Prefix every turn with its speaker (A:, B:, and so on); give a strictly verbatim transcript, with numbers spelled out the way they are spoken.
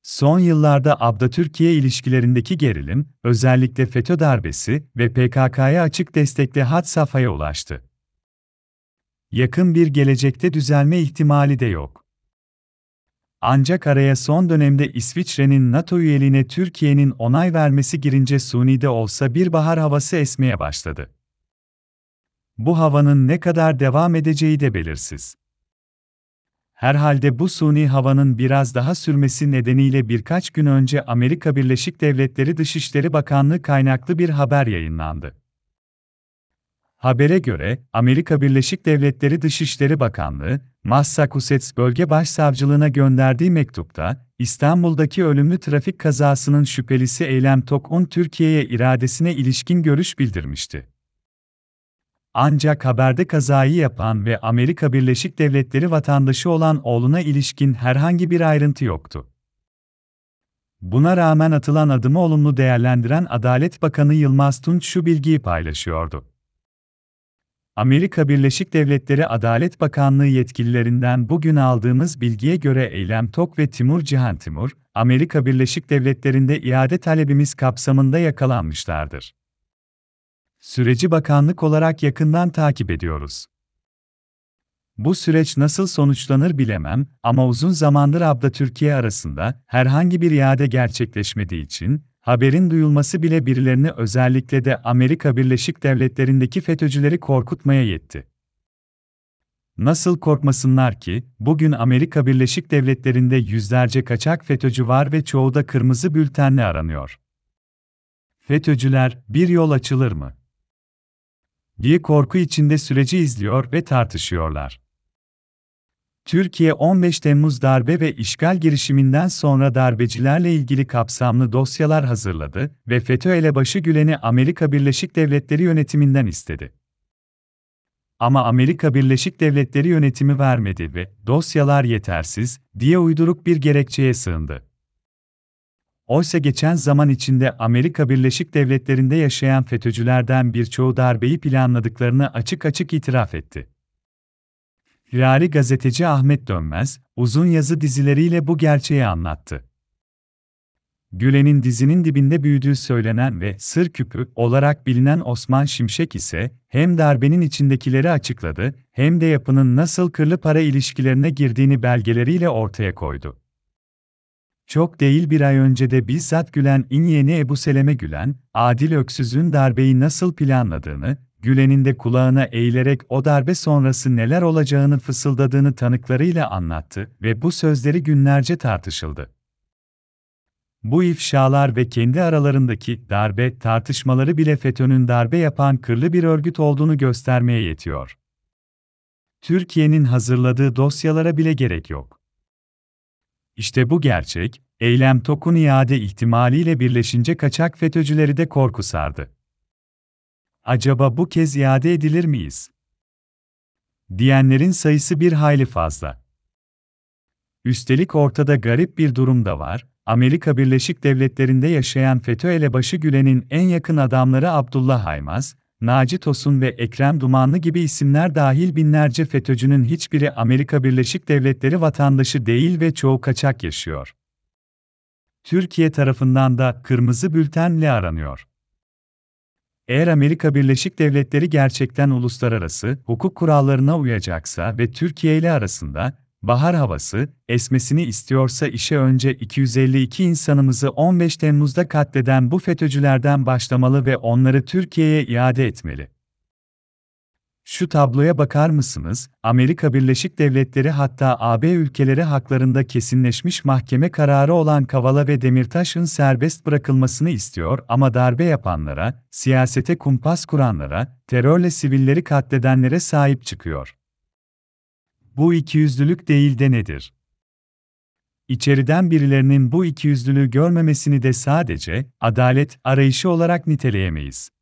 A: Son yıllarda Abda-Türkiye ilişkilerindeki gerilim, özellikle FETÖ darbesi ve P K K'ya açık destekle had safhaya ulaştı. Yakın bir gelecekte düzelme ihtimali de yok. Ancak araya son dönemde İsviçre'nin NATO üyeliğine Türkiye'nin onay vermesi girince suni de olsa bir bahar havası esmeye başladı. Bu havanın ne kadar devam edeceği de belirsiz. Herhalde bu suni havanın biraz daha sürmesi nedeniyle birkaç gün önce Amerika Birleşik Devletleri Dışişleri Bakanlığı kaynaklı bir haber yayınlandı. Habere göre, Amerika Birleşik Devletleri Dışişleri Bakanlığı, Massachusetts Bölge Başsavcılığına gönderdiği mektupta, İstanbul'daki ölümlü trafik kazasının şüphelisi Eylem Tok'un Türkiye'ye iradesine ilişkin görüş bildirmişti. Ancak haberde kazayı yapan ve Amerika Birleşik Devletleri vatandaşı olan oğluna ilişkin herhangi bir ayrıntı yoktu. Buna rağmen atılan adımı olumlu değerlendiren Adalet Bakanı Yılmaz Tunç şu bilgiyi paylaşıyordu. Amerika Birleşik Devletleri Adalet Bakanlığı yetkililerinden bugün aldığımız bilgiye göre Eylem Tok ve Timur Cihan Timur, Amerika Birleşik Devletleri'nde iade talebimiz kapsamında yakalanmışlardır. Süreci bakanlık olarak yakından takip ediyoruz. Bu süreç nasıl sonuçlanır bilemem ama uzun zamandır Abda-Türkiye arasında herhangi bir iade gerçekleşmediği için, haberin duyulması bile birilerini özellikle de Amerika Birleşik Devletleri'ndeki FETÖ'cüleri korkutmaya yetti. Nasıl korkmasınlar ki, bugün Amerika Birleşik Devletleri'nde yüzlerce kaçak FETÖ'cü var ve çoğu da kırmızı bültenle aranıyor. FETÖ'cüler, bir yol açılır mı diye korku içinde süreci izliyor ve tartışıyorlar. Türkiye on beş Temmuz darbe ve işgal girişiminden sonra darbecilerle ilgili kapsamlı dosyalar hazırladı ve FETÖ elebaşı Gülen'i Amerika Birleşik Devletleri yönetiminden istedi. Ama Amerika Birleşik Devletleri yönetimi vermedi ve dosyalar yetersiz diye uyduruk bir gerekçeye sığındı. Oysa geçen zaman içinde Amerika Birleşik Devletleri'nde yaşayan FETÖ'cülerden birçoğu darbeyi planladıklarını açık açık itiraf etti. Firari gazeteci Ahmet Dönmez, uzun yazı dizileriyle bu gerçeği anlattı. Gülen'in dizinin dibinde büyüdüğü söylenen ve sır küpü olarak bilinen Osman Şimşek ise hem darbenin içindekileri açıkladı, hem de yapının nasıl kırlı para ilişkilerine girdiğini belgeleriyle ortaya koydu. Çok değil bir ay önce de bizzat Gülen'in yeğeni Ebu Seleme Gülen, Adil Öksüz'ün darbeyi nasıl planladığını, Gülen'in de kulağına eğilerek o darbe sonrası neler olacağını fısıldadığını tanıklarıyla anlattı ve bu sözleri günlerce tartışıldı. Bu ifşalar ve kendi aralarındaki darbe tartışmaları bile FETÖ'nün darbe yapan kırlı bir örgüt olduğunu göstermeye yetiyor. Türkiye'nin hazırladığı dosyalara bile gerek yok. İşte bu gerçek, Eylem Tok'un iade ihtimaliyle birleşince kaçak FETÖ'cüleri de korku sardı. Acaba bu kez iade edilir miyiz diyenlerin sayısı bir hayli fazla. Üstelik ortada garip bir durum da var. Amerika Birleşik Devletleri'nde yaşayan FETÖ elebaşı Gülen'in en yakın adamları Abdullah Haymaz, Naci Tosun ve Ekrem Dumanlı gibi isimler dahil binlerce FETÖ'cünün hiçbiri Amerika Birleşik Devletleri vatandaşı değil ve çoğu kaçak yaşıyor. Türkiye tarafından da kırmızı bültenle aranıyor. Eğer Amerika Birleşik Devletleri gerçekten uluslararası hukuk kurallarına uyacaksa ve Türkiye ile arasında bahar havası esmesini istiyorsa işe önce iki yüz elli iki insanımızı on beş Temmuz'da katleden bu FETÖ'cülerden başlamalı ve onları Türkiye'ye iade etmeli. Şu tabloya bakar mısınız? Amerika Birleşik Devletleri hatta A B ülkeleri haklarında kesinleşmiş mahkeme kararı olan Kavala ve Demirtaş'ın serbest bırakılmasını istiyor ama darbe yapanlara, siyasete kumpas kuranlara, terörle sivilleri katledenlere sahip çıkıyor. Bu ikiyüzlülük değil de nedir? İçeriden birilerinin bu ikiyüzlülüğü görmemesini de sadece adalet arayışı olarak niteleyemeyiz.